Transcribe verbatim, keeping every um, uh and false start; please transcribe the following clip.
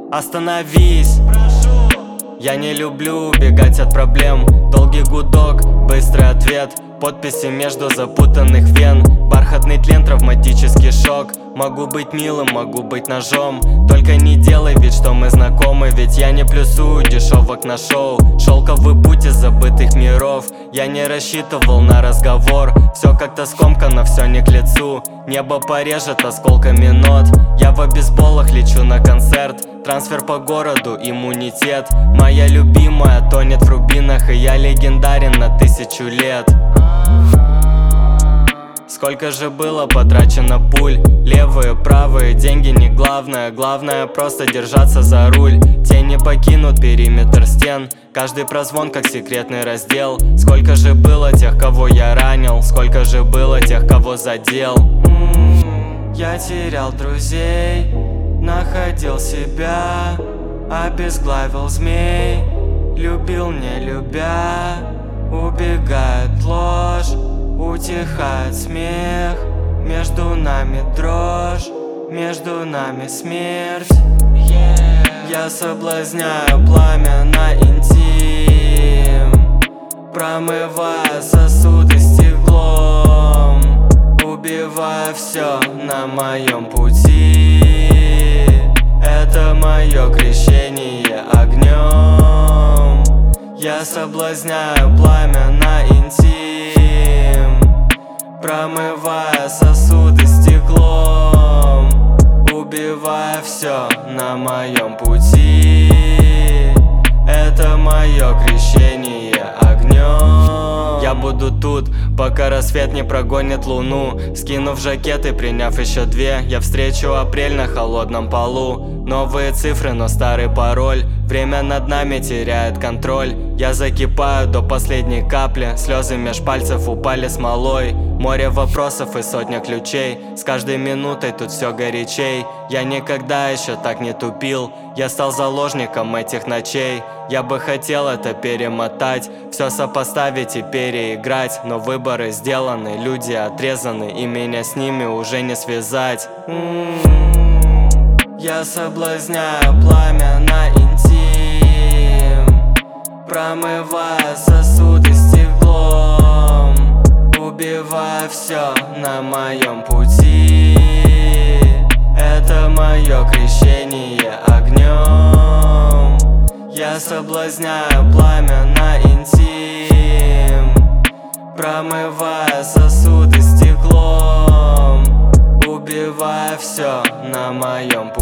Остановись, прошу. Я не люблю убегать от проблем. Долгий гудок, быстрый ответ, подписи между запутанных вен. Бархатный тлен, травматический шок. Могу быть милым, могу быть ножом. Только не делай вид, что мы знакомы, ведь я не плюсую дешевок на шоу. Шелковый путь из забытых миров. Я не рассчитывал на разговор. Все как-то скомкано, все не к лицу. Небо порежет осколками нот. Я в обезболах лечу на концерт. Трансфер по городу, иммунитет. Моя любимая тонет в рубинах, и я легендарен на тысячу лет. Сколько же было потрачено пуль. Левые, правые, деньги не главное. Главное просто держаться за руль. Тени покинут периметр стен. Каждый прозвон как секретный раздел. Сколько же было тех, кого я ранил. Сколько же было тех, кого задел. М-м-м, я терял друзей, находил себя, обезглавил змей. Любил, не любя, убегает ложь. Утихает смех, между нами дрожь, между нами смерть. yeah. Я соблазняю пламя на интим, промывая сосуды стеклом, убивая все на моем пути. Это мое крещение огнем. Я соблазняю пламя на интим, промывая сосуды стеклом, убивая все на моем пути. Это мое крещение огнем. Я буду тут, пока рассвет не прогонит луну. Скинув жакет и приняв еще две, я встречу апрель на холодном полу. Новые цифры, но старый пароль. Время над нами теряет контроль. Я закипаю до последней капли. Слезы меж пальцев упали смолой. Море вопросов и сотня ключей. С каждой минутой тут все горячей. Я никогда еще так не тупил. Я стал заложником этих ночей. Я бы хотел это перемотать, все сопоставить и переиграть. Но выборы сделаны, люди отрезаны, и меня с ними уже не связать. М-м-м. Я соблазняю пламя на интим, промывая сосуды стеклом, убивая все на моем пути. Это мое крещение огнем. Я соблазняю пламя на интим, промывая сосуды стеклом, убивая все на моем пути.